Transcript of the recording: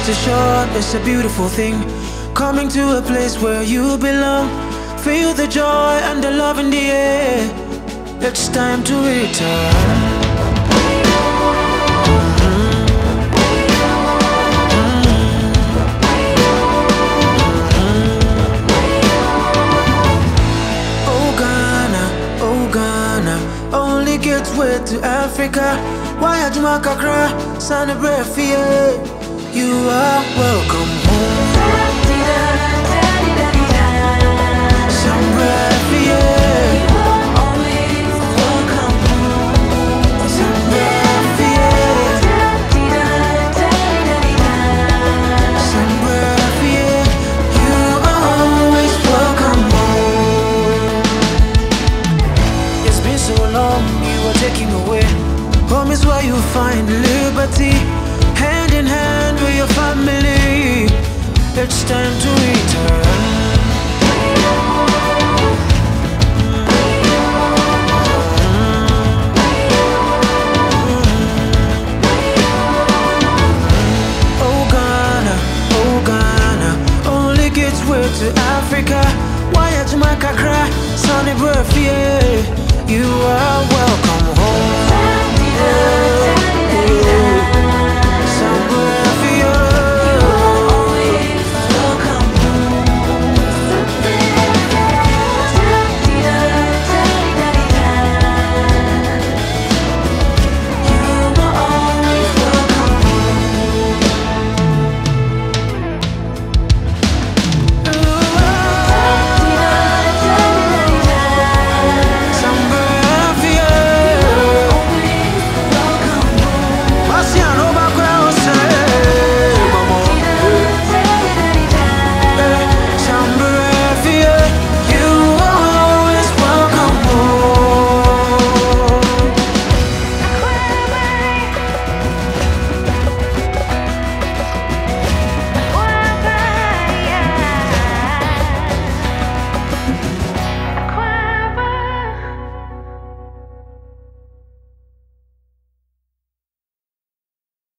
Rest assured, it's a beautiful thing. Coming to a place where you belong. Feel the joy and the love in the air. It's time to return. Only gets way to Africa. Why are you cry? Son of breath, yeah. You are welcome home. Some breath, yeah. Always welcome home. Some breath, yeah. Some breath, yeah. You are always welcome home. It's been so long, you are taking away. Home is where you find liberty. Hand in hand with your family. It's time to return.